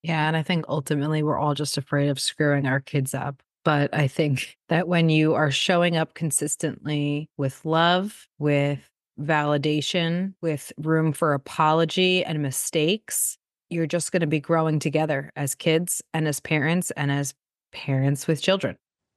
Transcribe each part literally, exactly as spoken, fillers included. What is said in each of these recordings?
Yeah, and I think ultimately we're all just afraid of screwing our kids up. But I think that when you are showing up consistently with love, with validation, with room for apology and mistakes, you're just going to be growing together as kids and as parents and as parents with children.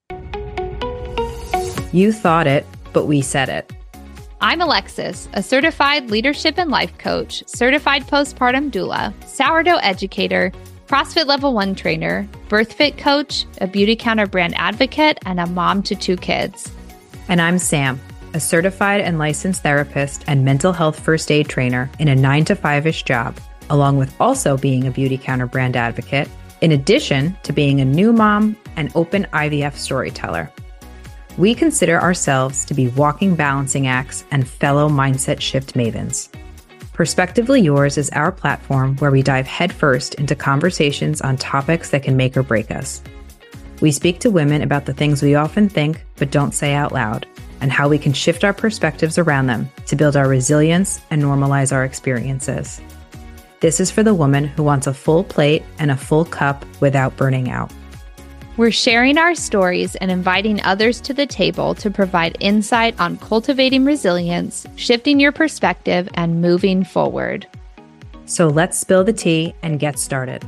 You thought it, but we said it. I'm Alexis, a certified leadership and life coach, certified postpartum doula, sourdough educator, CrossFit Level one trainer, BirthFit coach, a Beautycounter brand advocate, and a mom to two kids. And I'm Sam, a certified and licensed therapist and mental health first aid trainer in a nine to five-ish job, along with also being a Beautycounter brand advocate, in addition to being a new mom and open I V F storyteller. We consider ourselves to be walking balancing acts and fellow mindset shift mavens. Perspectively Yours is our platform where we dive headfirst into conversations on topics that can make or break us. We speak to women about the things we often think but don't say out loud, and how we can shift our perspectives around them to build our resilience and normalize our experiences. This is for the woman who wants a full plate and a full cup without burning out. We're sharing our stories and inviting others to the table to provide insight on cultivating resilience, shifting your perspective, and moving forward. So let's spill the tea and get started.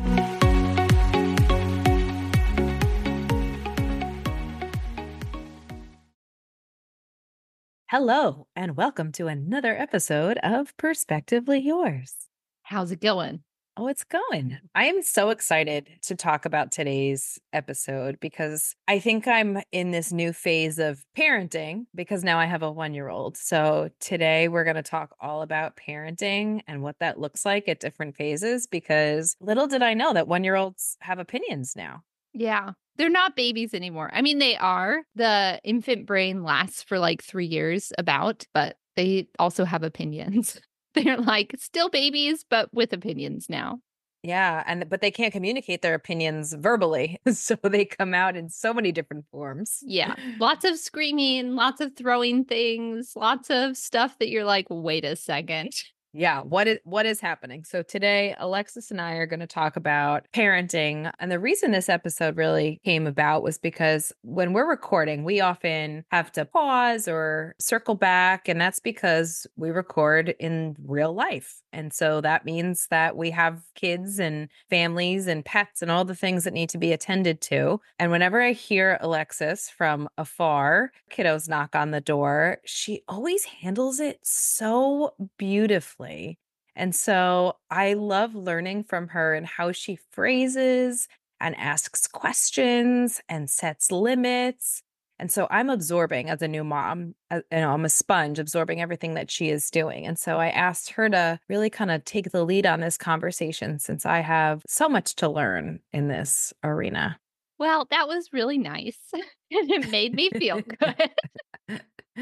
Hello, and welcome to another episode of Perspectively Yours. How's it going? Oh, it's going. I am so excited to talk about today's episode because I think I'm in this new phase of parenting because now I have a one-year-old. So today we're going to talk all about parenting and what that looks like at different phases, because little did I know that one-year-olds have opinions now. Yeah. They're not babies anymore. I mean, they are. The infant brain lasts for like three years about, but they also have opinions. They're like still babies, but with opinions now. Yeah, and but they can't communicate their opinions verbally, so they come out in so many different forms. Yeah, lots of screaming, lots of throwing things, lots of stuff that you're like, wait a second. Yeah, what is what is happening? So today, Alexis and I are going to talk about parenting. And the reason this episode really came about was because when we're recording, we often have to pause or circle back. And that's because we record in real life. And so that means that we have kids and families and pets and all the things that need to be attended to. And whenever I hear Alexis from afar, kiddos knock on the door, she always handles it so beautifully. And so I love learning from her and how she phrases and asks questions and sets limits. And so I'm absorbing as a new mom, uh, you know, I'm a sponge absorbing everything that she is doing. And so I asked her to really kind of take the lead on this conversation since I have so much to learn in this arena. Well, that was really nice. And it made me feel good.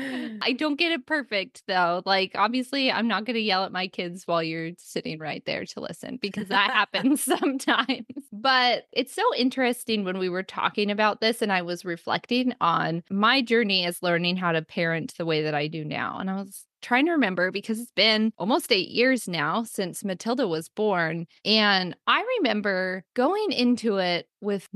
I don't get it perfect though. Like, obviously, I'm not going to yell at my kids while you're sitting right there to listen because that happens sometimes. But it's so interesting when we were talking about this and I was reflecting on my journey as learning how to parent the way that I do now. And I was trying to remember because it's been almost eight years now since Matilda was born. And I remember going into it with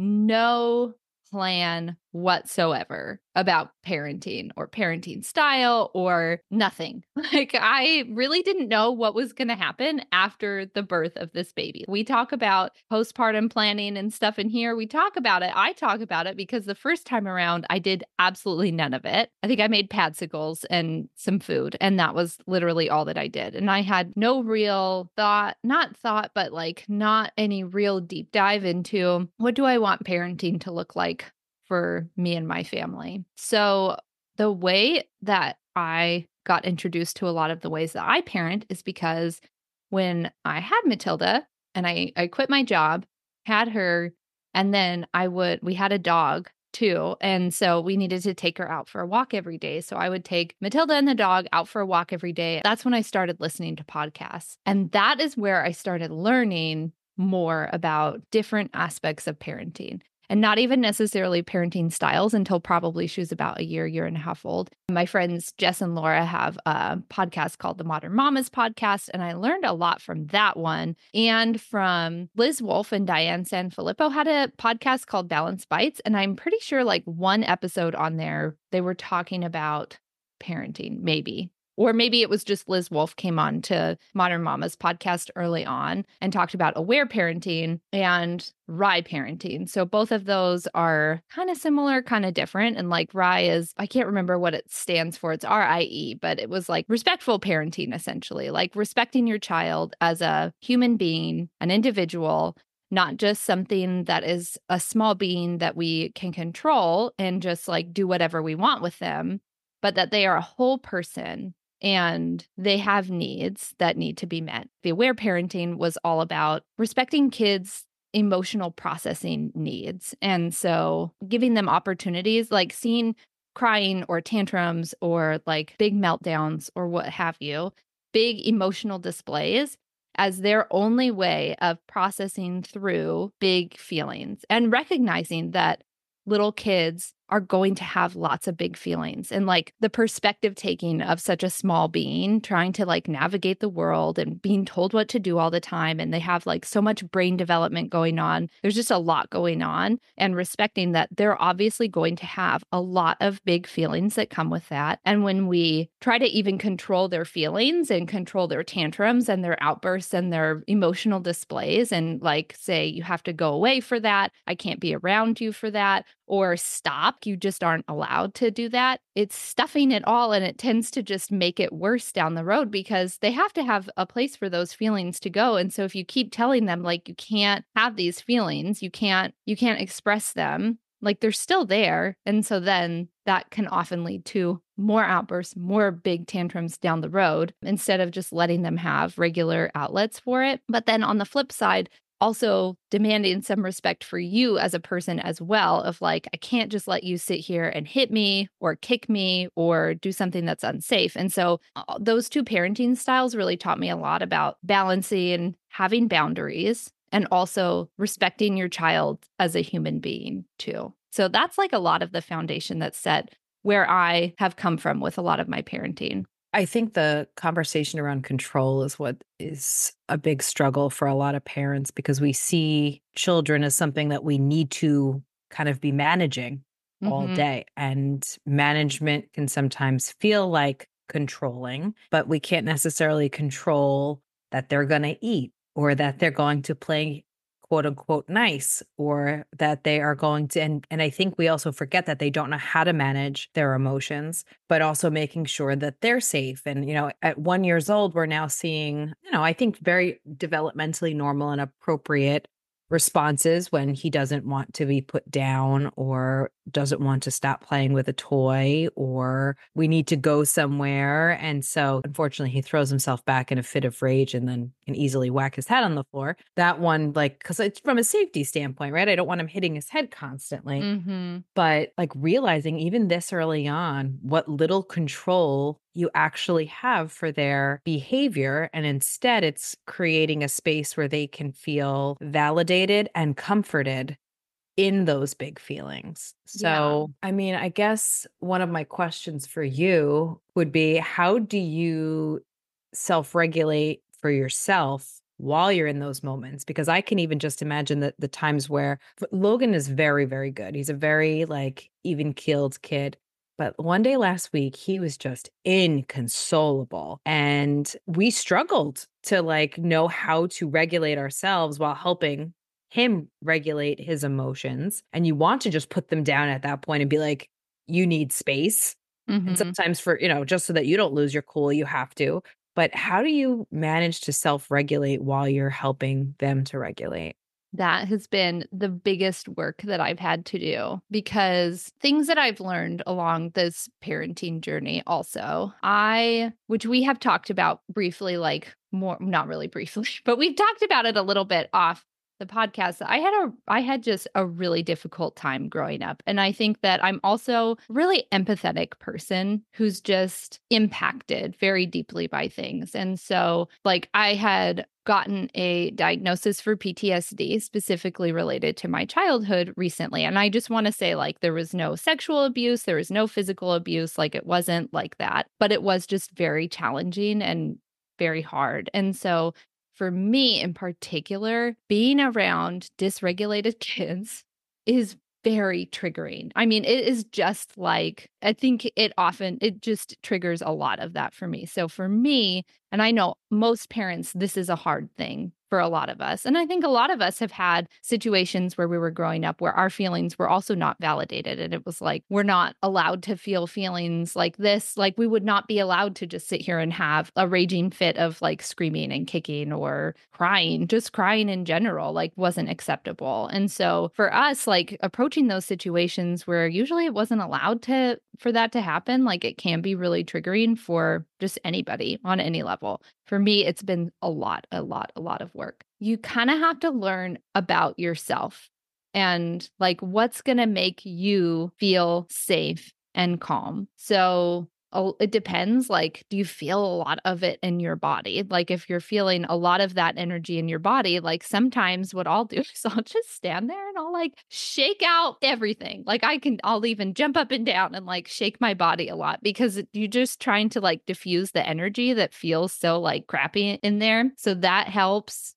no plan whatsoever about parenting or parenting style or nothing. Like, I really didn't know what was going to happen after the birth of this baby. We talk about postpartum planning and stuff in here. We talk about it. I talk about it because the first time around, I did absolutely none of it. I think I made padsicles and some food, and that was literally all that I did. And I had no real thought, not thought, but like not any real deep dive into what do I want parenting to look like for me and my family. So the way that I got introduced to a lot of the ways that I parent is because when I had Matilda and I, I quit my job, had her, and then I would, we had a dog too. And so we needed to take her out for a walk every day. So I would take Matilda and the dog out for a walk every day. That's when I started listening to podcasts. And that is where I started learning more about different aspects of parenting. and not even necessarily parenting styles until probably she was about a year, year and a half old. My friends Jess and Laura have a podcast called the Modern Mamas Podcast, and I learned a lot from that one. And from Liz Wolfe and Diane Sanfilippo had a podcast called Balance Bites, and I'm pretty sure like one episode on there, they were talking about parenting, maybe. Or maybe it was just Liz Wolfe came on to Modern Mamas podcast early on and talked about aware parenting and R I E parenting. So both of those are kind of similar, kind of different. And like R I E is, I can't remember what it stands for. It's R I E, but it was like respectful parenting, essentially, like respecting your child as a human being, an individual, not just something that is a small being that we can control and just like do whatever we want with them, but that they are a whole person and they have needs that need to be met. The aware parenting was all about respecting kids' emotional processing needs. And so giving them opportunities, like seeing crying or tantrums or like big meltdowns or what have you, big emotional displays as their only way of processing through big feelings and recognizing that little kids are going to have lots of big feelings, and like the perspective taking of such a small being trying to like navigate the world and being told what to do all the time. And they have like so much brain development going on. There's just a lot going on, and respecting that they're obviously going to have a lot of big feelings that come with that. And when we try to even control their feelings and control their tantrums and their outbursts and their emotional displays, and like say, you have to go away for that, I can't be around you for that, or stop, you just aren't allowed to do that. It's stuffing it all, and it tends to just make it worse down the road because they have to have a place for those feelings to go. And so if you keep telling them like you can't have these feelings, you can't you can't express them, like they're still there. And so then that can often lead to more outbursts, more big tantrums down the road instead of just letting them have regular outlets for it. But then on the flip side, also demanding some respect for you as a person as well, of like, I can't just let you sit here and hit me or kick me or do something that's unsafe. And so uh, those two parenting styles really taught me a lot about balancing and having boundaries and also respecting your child as a human being too. So that's like a lot of the foundation that's set where I have come from with a lot of my parenting. I think the conversation around control is what is a big struggle for a lot of parents, because we see children as something that we need to kind of be managing all Mm-hmm. day. And management can sometimes feel like controlling, but we can't necessarily control that they're going to eat or that they're going to play quote unquote nice, or that they are going to, and, and I think we also forget that they don't know how to manage their emotions, but also making sure that they're safe. And, you know, at one years old, we're now seeing, you know, I think very developmentally normal and appropriate responses when he doesn't want to be put down or doesn't want to stop playing with a toy, or we need to go somewhere. And so unfortunately, he throws himself back in a fit of rage and then can easily whack his head on the floor. That one, like, because it's from a safety standpoint, right? I don't want him hitting his head constantly. Mm-hmm. But like realizing even this early on, what little control you actually have for their behavior. And instead, it's creating a space where they can feel validated and comforted in those big feelings. So, I mean, I guess one of my questions for you would be, how do you self-regulate for yourself while you're in those moments? Because I can even just imagine that the times where Logan is very, very good. He's a very like even-keeled kid. But one day last week, he was just inconsolable. And we struggled to like know how to regulate ourselves while helping him regulate his emotions. And you want to just put them down at that point and be like, you need space. Mm-hmm. And sometimes for, you know, just so that you don't lose your cool, you have to. But how do you manage to self-regulate while you're helping them to regulate? That has been the biggest work that I've had to do, because things that I've learned along this parenting journey also, I, which we have talked about briefly, like more, not really briefly, but we've talked about it a little bit off the podcast, I had a I had just a really difficult time growing up. And I think that I'm also a really empathetic person who's just impacted very deeply by things. And so like I had gotten a diagnosis for P T S D specifically related to my childhood recently. And I just want to say, like, there was no sexual abuse, there was no physical abuse, like, it wasn't like that, but it was just very challenging and very hard. And so for me in particular, being around dysregulated kids is very triggering. I mean, it is just like, I think it often, it just triggers a lot of that for me. So for me, and I know most parents, this is a hard thing for a lot of us. And I think a lot of us have had situations where we were growing up where our feelings were also not validated. And it was like, we're not allowed to feel feelings like this. Like, we would not be allowed to just sit here and have a raging fit of like screaming and kicking or crying, just crying in general, like wasn't acceptable. And so for us, like approaching those situations where usually it wasn't allowed to, for that to happen, like it can be really triggering for just anybody on any level. For me, it's been a lot, a lot, a lot of work. You kind of have to learn about yourself and like what's going to make you feel safe and calm. So oh, it depends. Like, do you feel a lot of it in your body? Like, if you're feeling a lot of that energy in your body, like sometimes what I'll do is I'll just stand there and I'll like shake out everything. Like, I can, I'll even jump up and down and like shake my body a lot because you're just trying to like diffuse the energy that feels so like crappy in there. So that helps.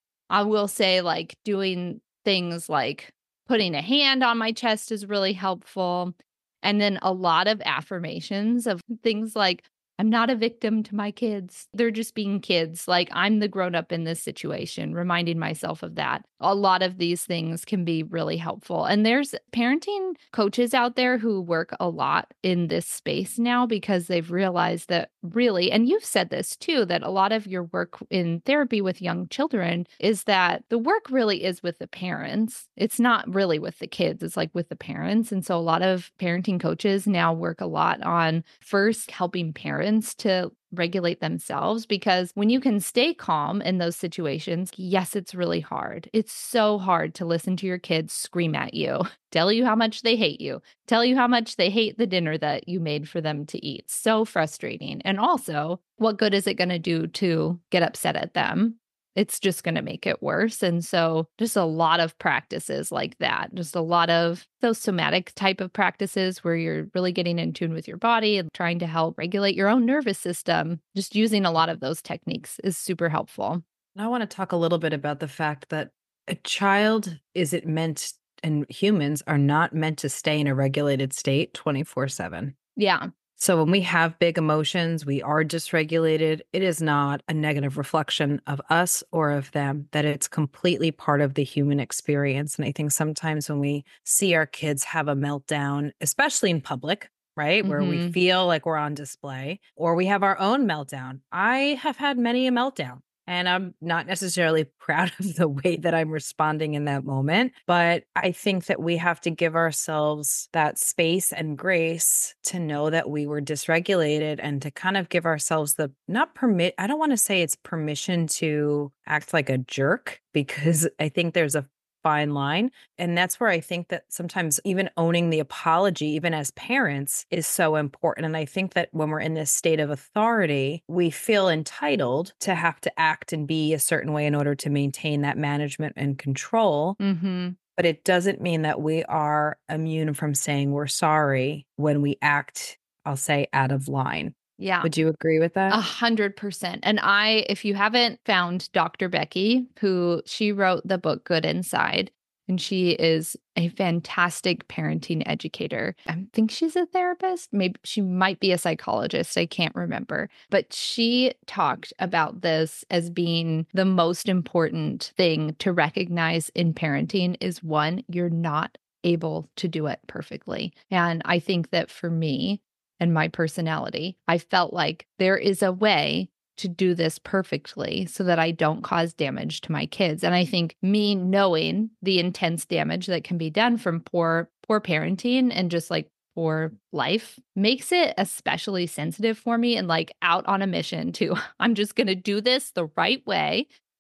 I will say, like, doing things like putting a hand on my chest is really helpful. And then a lot of affirmations of things like, I'm not a victim to my kids. They're just being kids. Like, I'm the grown up in this situation, reminding myself of that. A lot of these things can be really helpful. And there's parenting coaches out there who work a lot in this space now because they've realized that really, and you've said this too, that a lot of your work in therapy with young children is that the work really is with the parents. It's not really with the kids, it's like with the parents. And so a lot of parenting coaches now work a lot on first helping parents to regulate themselves, because when you can stay calm in those situations, yes, it's really hard. It's so hard to listen to your kids scream at you, tell you how much they hate you, tell you how much they hate the dinner that you made for them to eat. So frustrating. And also, what good is it going to do to get upset at them? It's just going to make it worse. And so just a lot of practices like that, just a lot of those somatic type of practices where you're really getting in tune with your body and trying to help regulate your own nervous system. Just using a lot of those techniques is super helpful. I want to talk a little bit about the fact that a child isn't meant, and humans are not meant to stay in a regulated state twenty-four seven. Yeah. So when we have big emotions, we are dysregulated. It is not a negative reflection of us or of them, that it's completely part of the human experience. And I think sometimes when we see our kids have a meltdown, especially in public, right, where we Mhm. feel like we're on display, or we have our own meltdown. I have had many a meltdown. And I'm not necessarily proud of the way that I'm responding in that moment. But I think that we have to give ourselves that space and grace to know that we were dysregulated, and to kind of give ourselves the, not permit, I don't want to say it's permission to act like a jerk, because I think there's a fine line. And that's where I think that sometimes even owning the apology, even as parents, is so important. And I think that when we're in this state of authority, we feel entitled to have to act and be a certain way in order to maintain that management and control. Mhm. But it doesn't mean that we are immune from saying we're sorry when we act, I'll say, out of line. Yeah. Would you agree with that? A hundred percent. And I, if you haven't found Doctor Becky, who she wrote the book Good Inside, and she is a fantastic parenting educator. I think she's a therapist. Maybe she might be a psychologist. I can't remember. But she talked about this as being the most important thing to recognize in parenting is, one, you're not able to do it perfectly. And I think that for me, and my personality, I felt like there is a way to do this perfectly so that I don't cause damage to my kids. And I think me knowing the intense damage that can be done from poor, poor parenting and just like poor life makes it especially sensitive for me, and like out on a mission to, I'm just going to do this the right way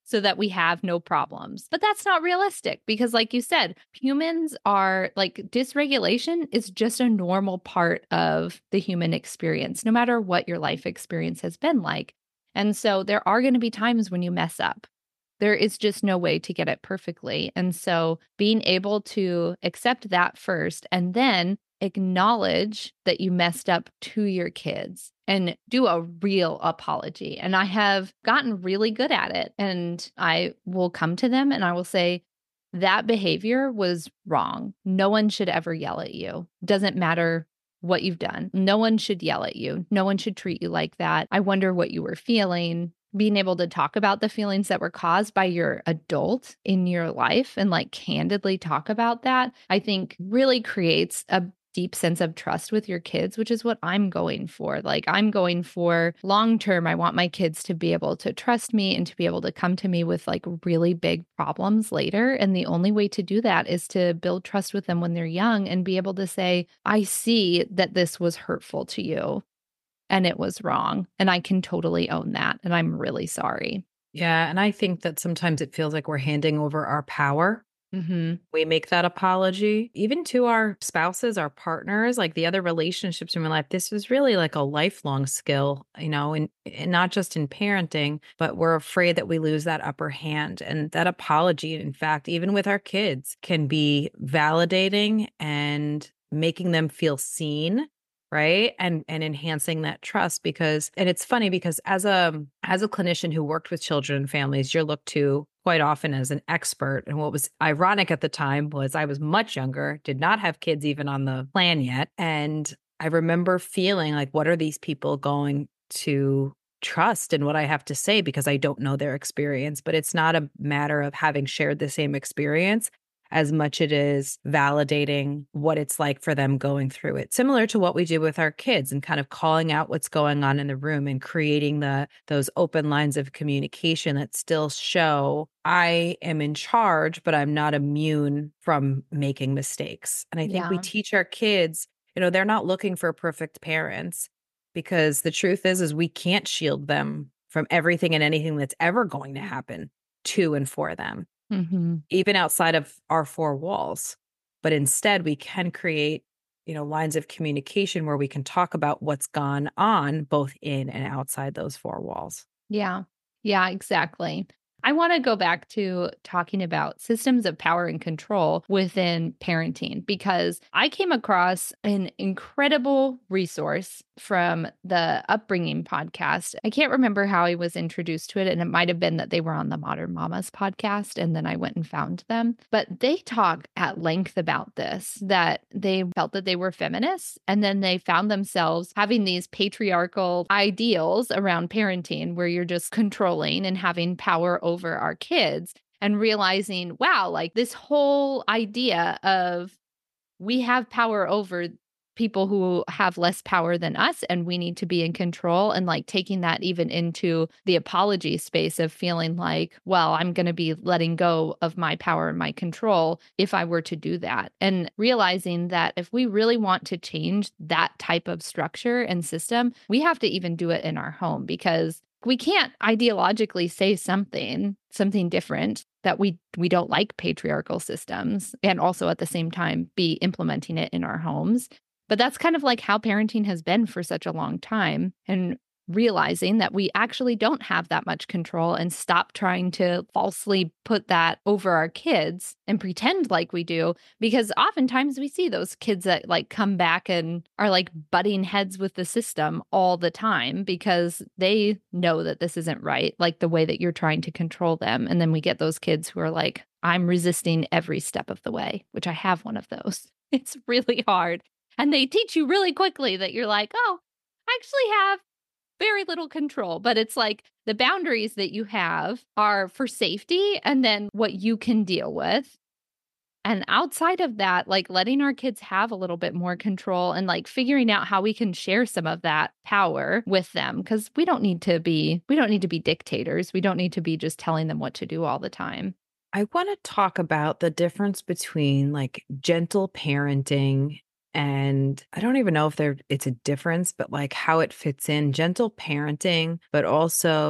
so that we have no problems. But that's not realistic because, like you said, humans are like dysregulation is just a normal part of the human experience, no matter what your life experience has been like. And so there are going to be times when you mess up. There is just no way to get it perfectly. And so being able to accept that first and then acknowledge that you messed up to your kids and do a real apology. And I have gotten really good at it. And I will come to them and I will say, that behavior was wrong. No one should ever yell at you. Doesn't matter what you've done. No one should yell at you. No one should treat you like that. I wonder what you were feeling. Being able to talk about the feelings that were caused by your adult in your life and like candidly talk about that, I think really creates a deep sense of trust with your kids, which is what I'm going for. Like I'm going for long term. I want my kids to be able to trust me and to be able to come to me with like really big problems later. And the only way to do that is to build trust with them when they're young and be able to say, I see that this was hurtful to you and it was wrong. And I can totally own that. And I'm really sorry. Yeah. And I think that sometimes it feels like we're handing over our power. Mm-hmm. We make that apology, even to our spouses, our partners, like the other relationships in my life. This is really like a lifelong skill, you know, and, and not just in parenting, but we're afraid that we lose that upper hand. And that apology, in fact, even with our kids, can be validating and making them feel seen. Right. And and enhancing that trust because and it's funny because as a as a clinician who worked with children and families, you're looked to quite often as an expert. And what was ironic at the time was I was much younger, did not have kids even on the plan yet. And I remember feeling like, what are these people going to trust in what I have to say because I don't know their experience. But it's not a matter of having shared the same experience as much it is validating what it's like for them going through it. Similar to what we do with our kids and kind of calling out what's going on in the room and creating the those open lines of communication that still show I am in charge, but I'm not immune from making mistakes. And I think we Yeah. teach our kids, you know, they're not looking for perfect parents because the truth is, is we can't shield them from everything and anything that's ever going to happen to and for them. Mm-hmm. Even outside of our four walls. But instead, we can create, you know, lines of communication where we can talk about what's gone on both in and outside those four walls. Yeah. Yeah, exactly. I want to go back to talking about systems of power and control within parenting because I came across an incredible resource from the Upbringing podcast. I can't remember how I was introduced to it, and it might have been that they were on the Modern Mamas podcast, and then I went and found them. But they talk at length about this, that they felt that they were feminists, and then they found themselves having these patriarchal ideals around parenting where you're just controlling and having power over our kids and realizing, wow, like this whole idea of we have power over people who have less power than us and we need to be in control, and like taking that even into the apology space of feeling like, well, I'm going to be letting go of my power and my control if I were to do that. And realizing that if we really want to change that type of structure and system, we have to even do it in our home because we can't ideologically say something, something different that we we don't like patriarchal systems and also at the same time be implementing it in our homes. But that's kind of like how parenting has been for such a long time, and realizing that we actually don't have that much control and stop trying to falsely put that over our kids and pretend like we do, because oftentimes we see those kids that like come back and are like butting heads with the system all the time because they know that this isn't right, like the way that you're trying to control them. And then we get those kids who are like, I'm resisting every step of the way, which I have one of those. It's really hard. And they teach you really quickly that you're like, oh, I actually have very little control. But it's like the boundaries that you have are for safety and then what you can deal with. And outside of that, like letting our kids have a little bit more control and like figuring out how we can share some of that power with them. Cause we don't need to be, we don't need to be dictators. We don't need to be just telling them what to do all the time. I want to talk about the difference between like gentle parenting and I don't even know if there it's a difference, but like how it fits in gentle parenting, but also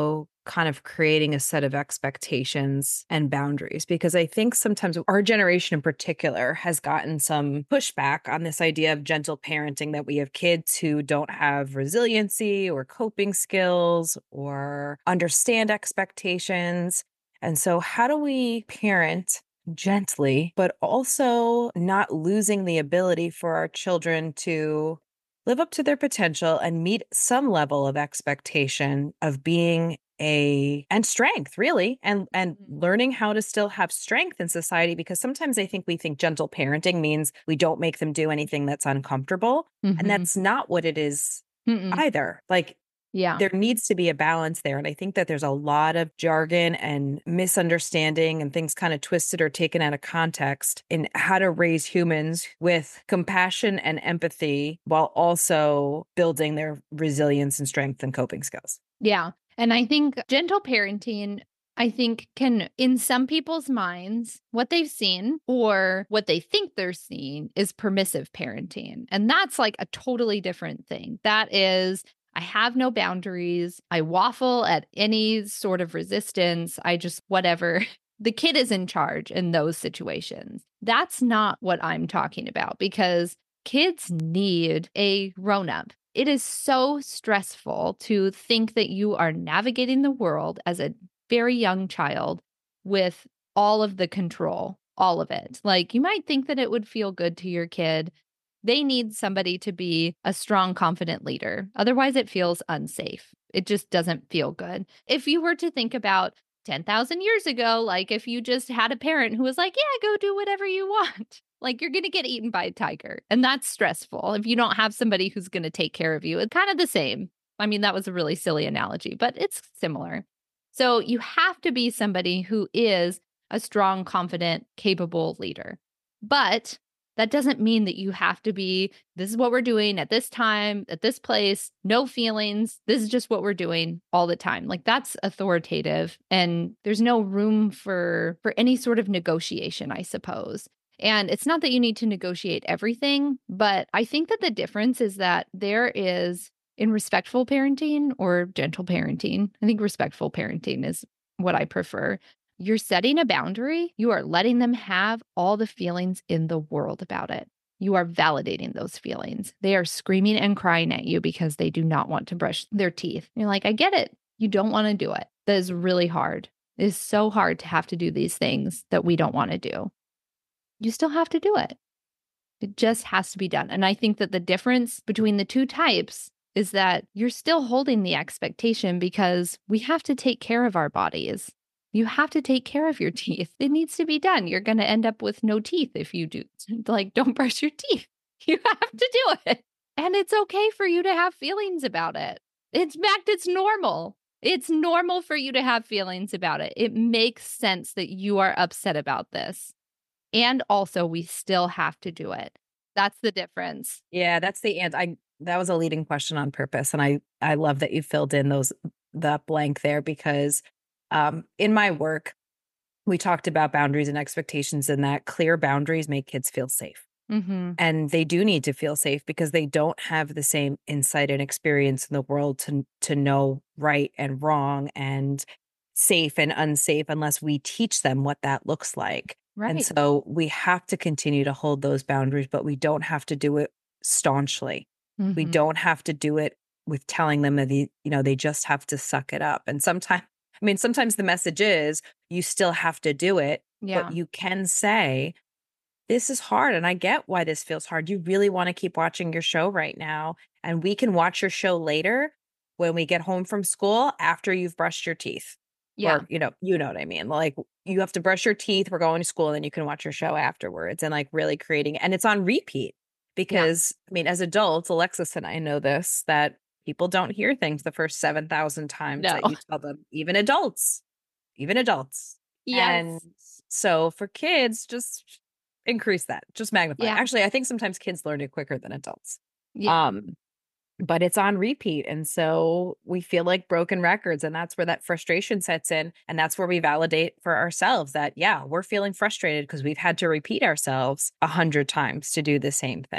kind of creating a set of expectations and boundaries, because I think sometimes our generation in particular has gotten some pushback on this idea of gentle parenting, that we have kids who don't have resiliency or coping skills or understand expectations. And so, how do we parent gently, but also not losing the ability for our children to live up to their potential and meet some level of expectation of being a and strength, really, and and Mhm. learning how to still have strength in society? Because sometimes I think we think gentle parenting means we don't make them do anything that's uncomfortable, and Mhm. that's not what it is Mm-mm. either. Like, Yeah. there needs to be a balance there. And I think that there's a lot of jargon and misunderstanding and things kind of twisted or taken out of context in how to raise humans with compassion and empathy while also building their resilience and strength and coping skills. Yeah. And I think gentle parenting, I think, can, in some people's minds, what they've seen or what they think they're seeing is permissive parenting. And that's like a totally different thing. That is, I have no boundaries. I waffle at any sort of resistance. I just, whatever. The kid is in charge in those situations. That's not what I'm talking about, because kids need a grown up. It is so stressful to think that you are navigating the world as a very young child with all of the control, all of it. Like, you might think that it would feel good to your kid. They need somebody to be a strong, confident leader. Otherwise, it feels unsafe. It just doesn't feel good. If you were to think about ten thousand years ago, like if you just had a parent who was like, yeah, go do whatever you want, like you're going to get eaten by a tiger. And that's stressful. If you don't have somebody who's going to take care of you, it's kind of the same. I mean, that was a really silly analogy, but it's similar. So you have to be somebody who is a strong, confident, capable leader. But that doesn't mean that you have to be, this is what we're doing at this time, at this place, no feelings. This is just what we're doing all the time. Like, that's authoritative, and there's no room for for any sort of negotiation, I suppose. And it's not that you need to negotiate everything, but I think that the difference is that there is, in respectful parenting or gentle parenting, I think respectful parenting is what I prefer. You're setting a boundary. You are letting them have all the feelings in the world about it. You are validating those feelings. They are screaming and crying at you because they do not want to brush their teeth. You're like, I get it. You don't want to do it. That is really hard. It is so hard to have to do these things that we don't want to do. You still have to do it. It just has to be done. And I think that the difference between the two types is that you're still holding the expectation, because we have to take care of our bodies. You have to take care of your teeth. It needs to be done. You're going to end up with no teeth if you do. Like, don't brush your teeth. You have to do it. And it's okay for you to have feelings about it. In fact, it's normal. It's normal for you to have feelings about it. It makes sense that you are upset about this. And also, we still have to do it. That's the difference. Yeah, that's the and I that was a leading question on purpose. And I I love that you filled in those the blank there, because um in my work, we talked about boundaries and expectations, and that clear boundaries make kids feel safe. Mm-hmm. And they do need to feel safe because they don't have the same insight and experience in the world to to know right and wrong and safe and unsafe unless we teach them what that looks like. And Right. so we have to continue to hold those boundaries, but we don't have to do it staunchly. We Mm-hmm. don't have to do it with telling them that the, you know, they just have to suck it up. And sometimes, I mean, sometimes the message is you still have to do it, but Yeah. you can say, this is hard and I get why this feels hard. You really want to keep watching your show right now, and we can watch your show later when we get home from school after you've brushed your teeth. Yeah. Or, you know, you know what I mean? Like, you have to brush your teeth, we're going to school, and then you can watch your show afterwards, and like really creating, and it's on repeat Yeah. because I mean, as adults, Alexis and I know this, that people don't hear things the first seven thousand times No. that you tell them, even adults, even adults. And Yes. so for kids, just increase that, just magnify. Yeah. Actually, I think sometimes kids learn it quicker than adults. Yeah. Um, but it's on repeat. And so we feel like broken records. And that's where that frustration sets in. And that's where we validate for ourselves that, yeah, we're feeling frustrated because we've had to repeat ourselves a hundred times to do the same thing.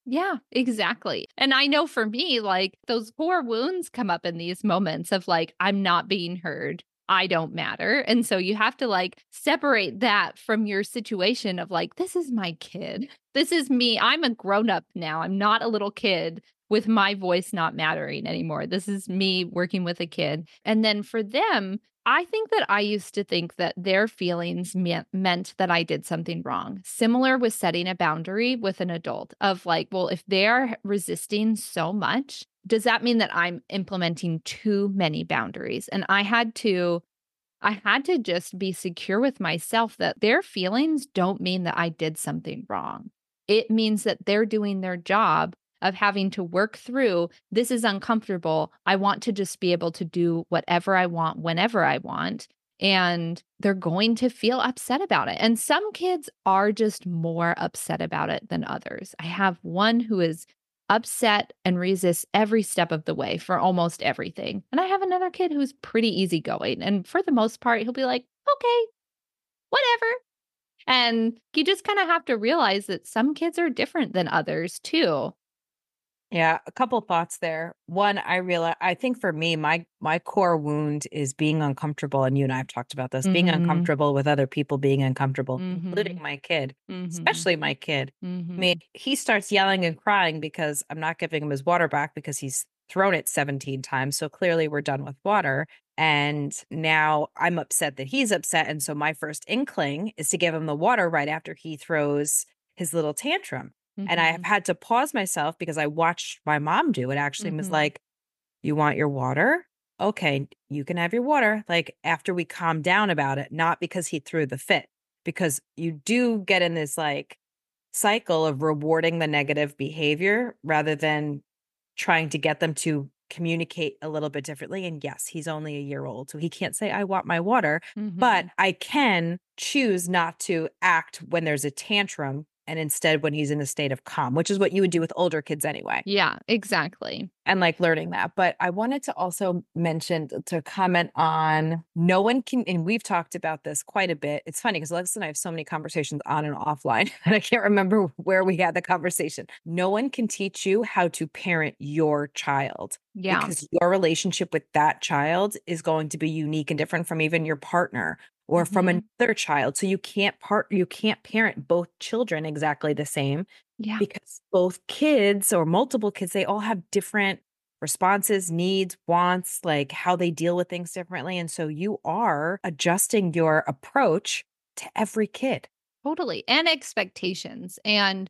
Yeah, exactly. And I know for me, like those core wounds come up in these moments of like, I'm not being heard. I don't matter. And so you have to like separate that from your situation of like, this is my kid. This is me. I'm a grown up now. I'm not a little kid with my voice not mattering anymore. This is me working with a kid. And then for them, I think that I used to think that their feelings me- meant that I did something wrong. Similar with setting a boundary with an adult of like, well, if they're resisting so much, does that mean that I'm implementing too many boundaries? And I had to I had to just be secure with myself that their feelings don't mean that I did something wrong. It means that they're doing their job of having to work through this is uncomfortable. I want to just be able to do whatever I want whenever I want. And they're going to feel upset about it. And some kids are just more upset about it than others. I have one who is upset and resists every step of the way for almost everything. And I have another kid who's pretty easygoing. And for the most part, he'll be like, okay, whatever. And you just kind of have to realize that some kids are different than others too. Yeah, a couple thoughts there. One, I realize I think for me, my my core wound is being uncomfortable, and you and I have talked about this, being Mhm. uncomfortable with other people being uncomfortable, including Mhm. my kid, Mhm. especially my kid. I mean, Mhm. he starts yelling and crying because I'm not giving him his water back because he's thrown it seventeen times. So clearly we're done with water. And now I'm upset that he's upset. And so my first inkling is to give him the water right after he throws his little tantrum. And I have Mhm. had to pause myself because I watched my mom do it actually and was Mhm. like, "You want your water? Okay, you can have your water." Like after we calmed down about it, not because he threw the fit, because you do get in this like cycle of rewarding the negative behavior rather than trying to get them to communicate a little bit differently. And yes, he's only a year old, so he can't say, "I want my water," but Mhm. I can choose not to act when there's a tantrum and instead when he's in a state of calm, which is what you would do with older kids anyway. Yeah, exactly. And like learning that. But I wanted to also mention to comment on no one can, and we've talked about this quite a bit. It's funny because Alexa and I have so many conversations on and offline, and I can't remember where we had the conversation. No one can teach you how to parent your child Yeah, because your relationship with that child is going to be unique and different from even your partner or from Mhm. another child. So you can't part, you can't parent both children exactly the same Yeah. because both kids or multiple kids, they all have different responses, needs, wants, like how they deal with things differently. And so you are adjusting your approach to every kid. Totally. And expectations. And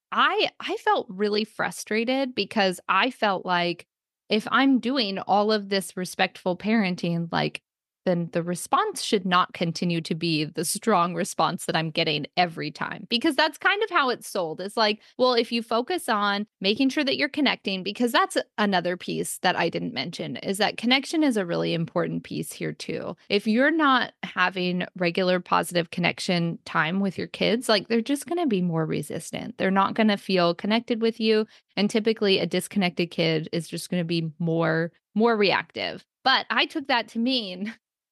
I I felt really frustrated because I felt like if I'm doing all of this respectful parenting, like then the response should not continue to be the strong response that I'm getting every time. Because that's kind of how it's sold. It's like, well, if you focus on making sure that you're connecting, because that's a- another piece that I didn't mention, is that connection is a really important piece here too. If you're not having regular positive connection time with your kids, like they're just going to be more resistant. They're not going to feel connected with you. And typically a disconnected kid is just going to be more, more reactive. But I took that to mean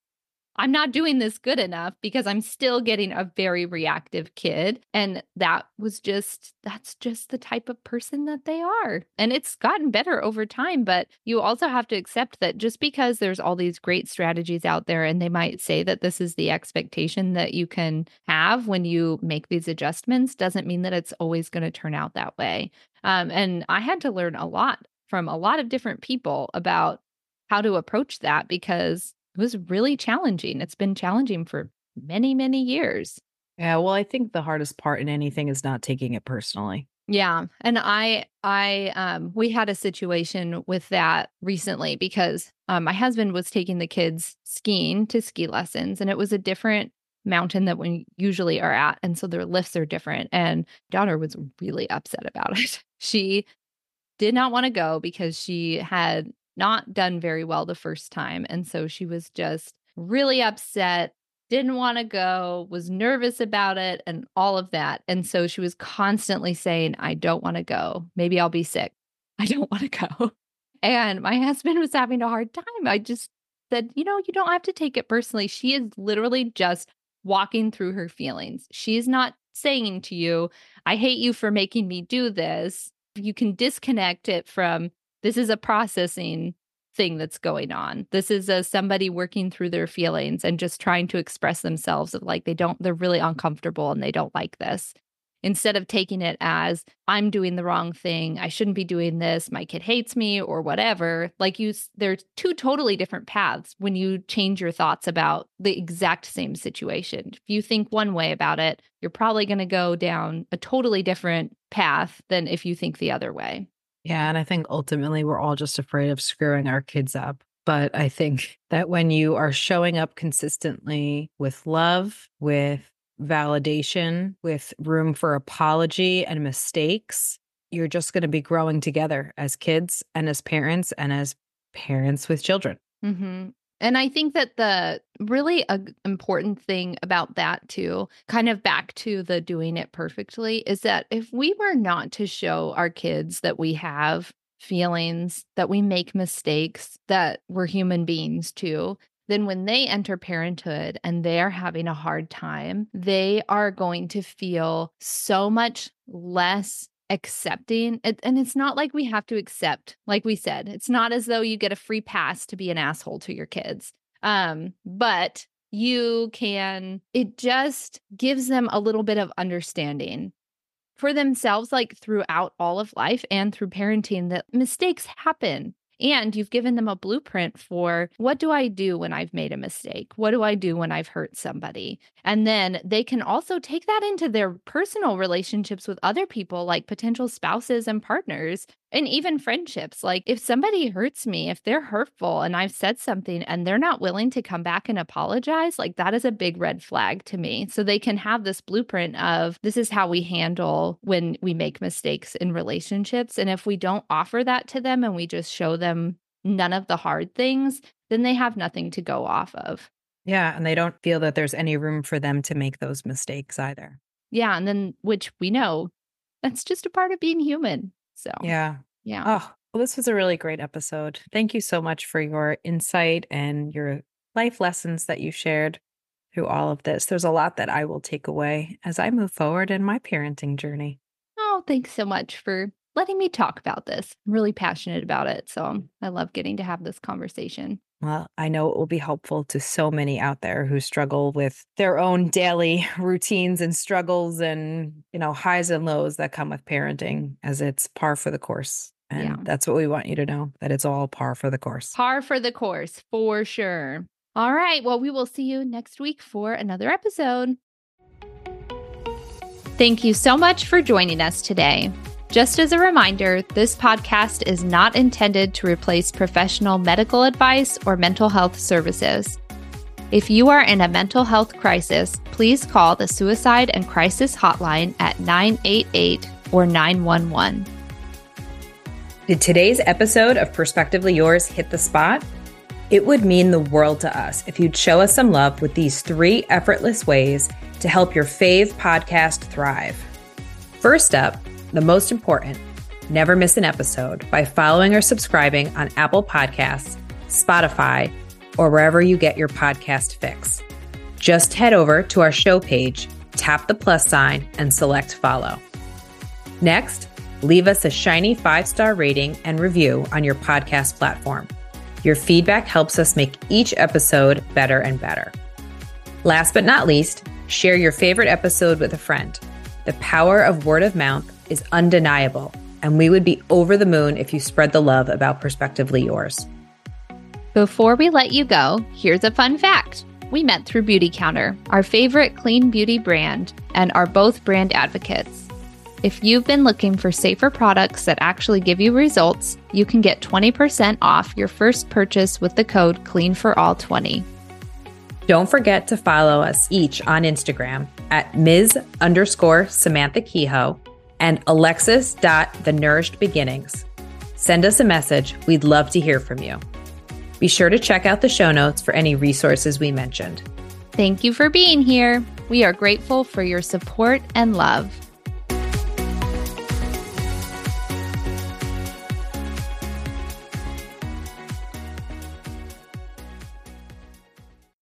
I'm not doing this good enough because I'm still getting a very reactive kid. And that was just, that's just the type of person that they are. And it's gotten better over time. But you also have to accept that just because there's all these great strategies out there and they might say that this is the expectation that you can have when you make these adjustments doesn't mean that it's always going to turn out that way. Um, and I had to learn a lot from a lot of different people about how to approach that because it was really challenging. It's been challenging for many, many years. Yeah, well, I think the hardest part in anything is not taking it personally. Yeah, and I I um we had a situation with that recently because um my husband was taking the kids skiing to ski lessons and it was a different mountain that we usually are at and so their lifts are different and daughter was really upset about it. She did not want to go because she had not done very well the first time. And so she was just really upset, didn't want to go, was nervous about it, and all of that. And so she was constantly saying, I don't want to go. Maybe I'll be sick. I don't want to go. And my husband was having a hard time. I just said, you know, you don't have to take it personally. She is literally just walking through her feelings. She's not saying to you, I hate you for making me do this. You can disconnect it from, this is a processing thing that's going on. This is a somebody working through their feelings and just trying to express themselves of like they don't, they're really uncomfortable and they don't like this. Instead of taking it as, I'm doing the wrong thing, I shouldn't be doing this, my kid hates me or whatever. Like you, there's two totally different paths when you change your thoughts about the exact same situation. If you think one way about it, you're probably going to go down a totally different path than if you think the other way. Yeah. And I think ultimately we're all just afraid of screwing our kids up. But I think that when you are showing up consistently with love, with validation, with room for apology and mistakes, you're just going to be growing together as kids and as parents and as parents with children. Mm-hmm. And I think that the really uh, important thing about that too, kind of back to the doing it perfectly, is that if we were not to show our kids that we have feelings, that we make mistakes, that we're human beings too, then when they enter parenthood and they're having a hard time, they are going to feel so much less accepting. It, and it's not like we have to accept, like we said, it's not as though you get a free pass to be an asshole to your kids. Um, but you can, it just gives them a little bit of understanding for themselves, like throughout all of life and through parenting, that mistakes happen. And you've given them a blueprint for, what do I do when I've made a mistake? What do I do when I've hurt somebody? And then they can also take that into their personal relationships with other people, like potential spouses and partners, and even friendships. Like if somebody hurts me, if they're hurtful and I've said something and they're not willing to come back and apologize, like that is a big red flag to me. So they can have this blueprint of, this is how we handle when we make mistakes in relationships. And if we don't offer that to them and we just show them none of the hard things, then they have nothing to go off of. Yeah. And they don't feel that there's any room for them to make those mistakes either. Yeah. And then, which we know, that's just a part of being human. So, yeah. Yeah. Oh, well, this was a really great episode. Thank you so much for your insight and your life lessons that you shared through all of this. There's a lot that I will take away as I move forward in my parenting journey. Oh, thanks so much for letting me talk about this. I'm really passionate about it. So I love getting to have this conversation. Well, I know it will be helpful to so many out there who struggle with their own daily routines and struggles and, you know, highs and lows that come with parenting, as it's par for the course. And yeah. That's what we want you to know, that it's all par for the course. Par for the course, for sure. All right. Well, we will see you next week for another episode. Thank you so much for joining us today. Just as a reminder, this podcast is not intended to replace professional medical advice or mental health services. If you are in a mental health crisis, please call the Suicide and Crisis Hotline at nine eight eight or nine one one. Did today's episode of Perspectively Yours hit the spot? It would mean the world to us if you'd show us some love with these three effortless ways to help your fave podcast thrive. First up, the most important, never miss an episode by following or subscribing on Apple Podcasts, Spotify, or wherever you get your podcast fix. Just head over to our show page, tap the plus sign, and select follow. Next, leave us a shiny five-star rating and review on your podcast platform. Your feedback helps us make each episode better and better. Last but not least, share your favorite episode with a friend. The power of word of mouth is undeniable, and we would be over the moon if you spread the love about Perspectively Yours. Before we let you go, here's a fun fact. We met through Beauty Counter, our favorite clean beauty brand, and are both brand advocates. If you've been looking for safer products that actually give you results, you can get twenty percent off your first purchase with the code clean for all twenty. Don't forget to follow us each on Instagram at Miz underscore Samantha Kehoe and Alexis dot the Nourished Beginnings. Send us a message. We'd love to hear from you. Be sure to check out the show notes for any resources we mentioned. Thank you for being here. We are grateful for your support and love.